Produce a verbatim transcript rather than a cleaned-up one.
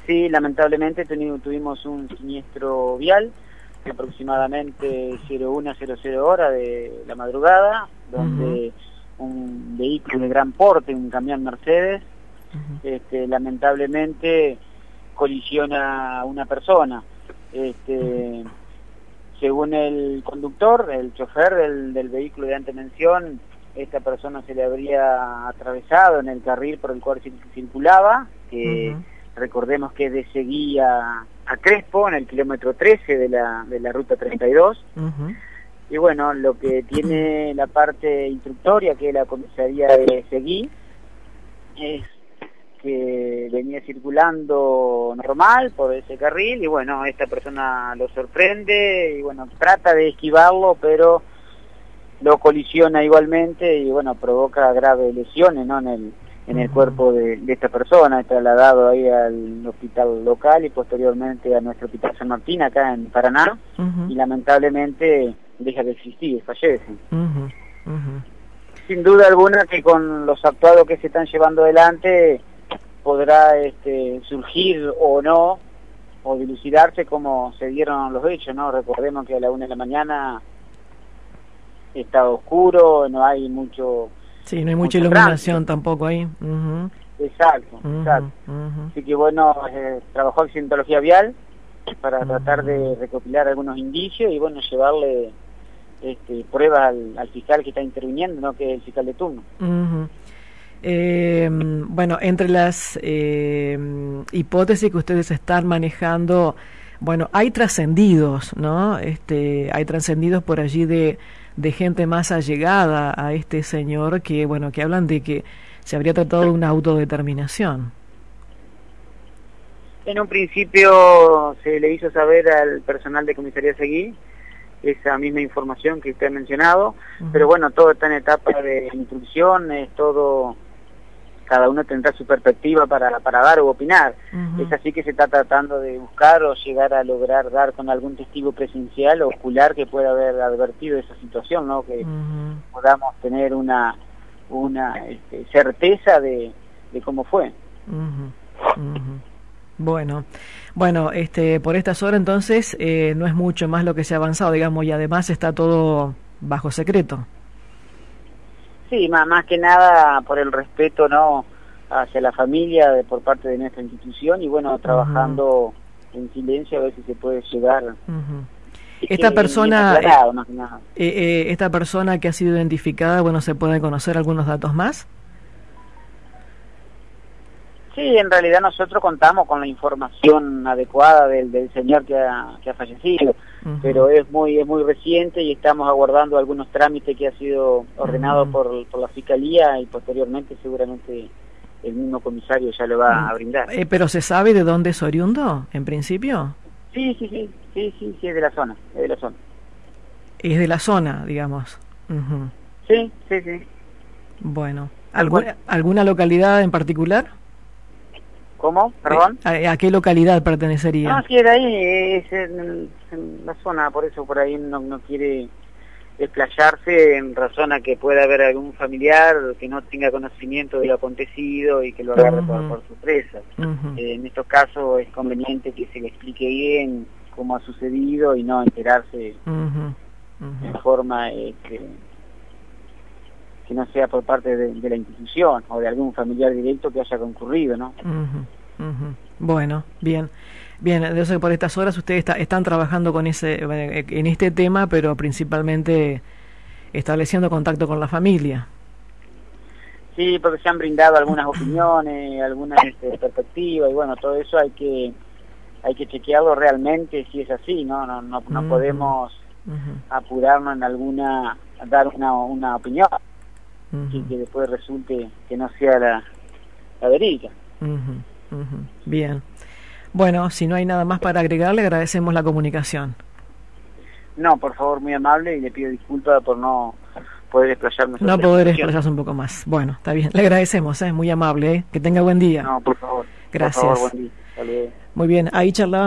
Sí, lamentablemente teni- tuvimos un siniestro vial, aproximadamente cero una cero cero hora de la madrugada, donde uh-huh. un vehículo de gran porte, un camión Mercedes, uh-huh. este, lamentablemente colisiona a una persona. Este, uh-huh. Según el conductor, el chofer del, del vehículo de antemención, esta persona se le habría atravesado en el carril por el cual circulaba, que uh-huh. recordemos que de seguía a Crespo, en el kilómetro trece de la, de la ruta treinta y dos, uh-huh. y bueno, lo que tiene la parte instructoria, que es la comisaría de Seguí, es que venía circulando normal por ese carril, y bueno, esta persona lo sorprende, y bueno, trata de esquivarlo, pero lo colisiona igualmente, y bueno, provoca graves lesiones, ¿no?, en el en el cuerpo de, de esta persona, trasladado ahí al hospital local y posteriormente a nuestro hospital San Martín, acá en Paraná, uh-huh. y lamentablemente deja de existir, fallece. Uh-huh. Uh-huh. Sin duda alguna que con los actuados que se están llevando adelante podrá este, surgir o no, o dilucidarse cómo se dieron los hechos, ¿no? Recordemos que a la una de la mañana está oscuro, no hay mucho... Sí, no hay mucha iluminación tránsito. Tampoco ahí. Uh-huh. Exacto, uh-huh. exacto. Uh-huh. Así que bueno, eh, trabajó accidentología vial para uh-huh. tratar de recopilar algunos indicios y bueno, llevarle este, pruebas al, al fiscal que está interviniendo, ¿no?, que es el fiscal de turno. Uh-huh. Eh, bueno, entre las eh, hipótesis que ustedes están manejando, bueno, hay trascendidos, ¿no? Este, hay trascendidos por allí de, de gente más allegada a este señor que, bueno, que hablan de que se habría tratado de una autodeterminación. En un principio se le hizo saber al personal de comisaría Seguí esa misma información que usted ha mencionado, uh-huh. pero bueno, todo está en etapa de instrucción, es todo... cada uno tendrá su perspectiva para, para dar o opinar. Uh-huh. Es así que se está tratando de buscar o llegar a lograr dar con algún testigo presencial o ocular que pueda haber advertido esa situación, ¿no? Que uh-huh. podamos tener una una este, certeza de, de cómo fue. Uh-huh. Uh-huh. Bueno, bueno, este, por estas horas entonces eh, no es mucho más lo que se ha avanzado, digamos, y además está todo bajo secreto. Sí, más, más que nada por el respeto, ¿no?, hacia la familia de, por parte de nuestra institución y bueno, trabajando uh-huh. en silencio a ver si se puede llegar. Uh-huh. Esta persona, eh, eh, eh, esta persona que ha sido identificada, bueno, ¿se pueden conocer algunos datos más? Sí, en realidad nosotros contamos con la información adecuada del, del señor que ha, que ha fallecido, uh-huh. pero es muy es muy reciente y estamos aguardando algunos trámites que ha sido ordenado uh-huh. por, por la Fiscalía y posteriormente seguramente el mismo comisario ya lo va uh-huh. a brindar. Eh, ¿Pero se sabe de dónde es oriundo, en principio? Sí, sí, sí, sí, sí, sí, es de la zona, es de la zona. Es de la zona, digamos. Uh-huh. Sí, sí, sí. Bueno, ¿alguna, ¿alguna localidad en particular? ¿Cómo? ¿Perdón? ¿A, a qué localidad pertenecería? No, sí, de ahí, es en, en la zona, por eso por ahí no, no quiere desplayarse en razón a que pueda haber algún familiar que no tenga conocimiento de lo acontecido y que lo agarre uh-huh. por, por sorpresa. Uh-huh. Eh, en estos casos es conveniente que se le explique bien cómo ha sucedido y no enterarse uh-huh. Uh-huh. de forma eh, que, que no sea por parte de, de la institución o de algún familiar directo que haya concurrido, ¿no? Uh-huh. Uh-huh. Bueno, bien. Bien, entonces por estas horas ustedes está, están trabajando con ese en este tema, pero principalmente estableciendo contacto con la familia. Sí, porque se han brindado algunas opiniones, algunas este, perspectivas, y bueno, todo eso hay que hay que chequearlo realmente si es así, ¿no? No, no, no uh-huh. podemos uh-huh. apurarnos en alguna, dar una, una opinión, uh-huh. y que después resulte que no sea la, la verídica. Uh-huh. Uh-huh. Bien. Bueno, si no hay nada más para agregar, le agradecemos la comunicación. No, por favor, muy amable, y le pido disculpas por no poder explayarme. No poder explayarse un poco más. Bueno, está bien. Le agradecemos, es ¿eh? muy amable. ¿eh? Que tenga buen día. No, por favor. Gracias. Por favor, buen día. Hasta luego. Muy bien, ahí charlaba.